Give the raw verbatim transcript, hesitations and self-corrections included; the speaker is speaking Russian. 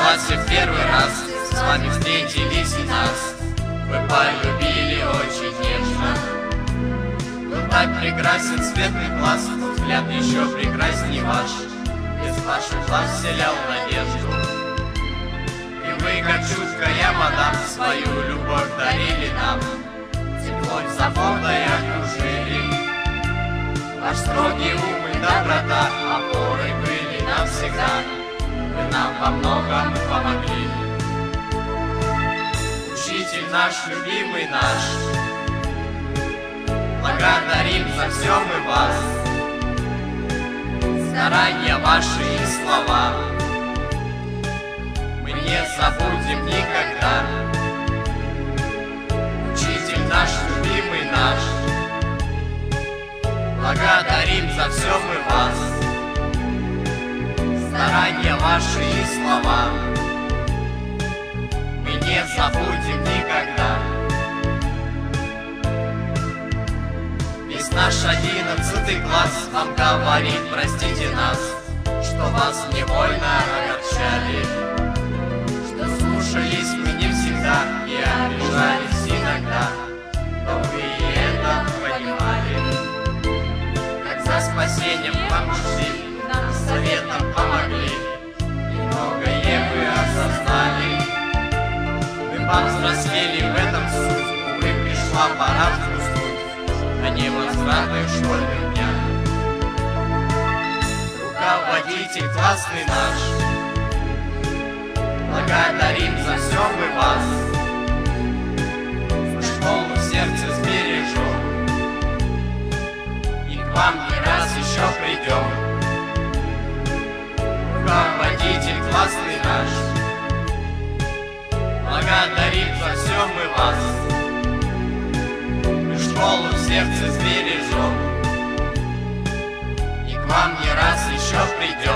классе в первый раз с вами встретились и нас вы полюбили очень нежно. Был так прекрасен светлый глаз, взгляд еще прекрасней ваш, из ваших глаз вселял надежду. И вы, как чуткая мадам, свою любовь дарили нам, теплой заботой окружили. Ваш строгий ум и доброта опорой были нам всегда, вы нам во многом помогли. Учитель наш, любимый наш, благодарим за все мы вас, старания ваши и слова мы не забудем никогда. Учитель наш, любимый наш, благодарим за все мы вас, старания ваши и слова мы не забудем никогда. Весь наш одиннадцатый класс вам говорит, простите нас, что вас невольно огорчали, что слушались мы не всегда и обижались иногда, но вы и это понимали. Как за спасением вам шли, нам советом помогли, и многое вы осознали. Мы повзрослели в этом суть, увы, пришла пора взгрустнуть о невозвратных школьных днях. Руководитель классный наш, благодарим за все мы вас, школу в сердце сбережем и к вам не раз еще придем. Руководитель классный наш, благодарим за все мы вас, мы школу в сердце сбережем и к вам не раз еще придем.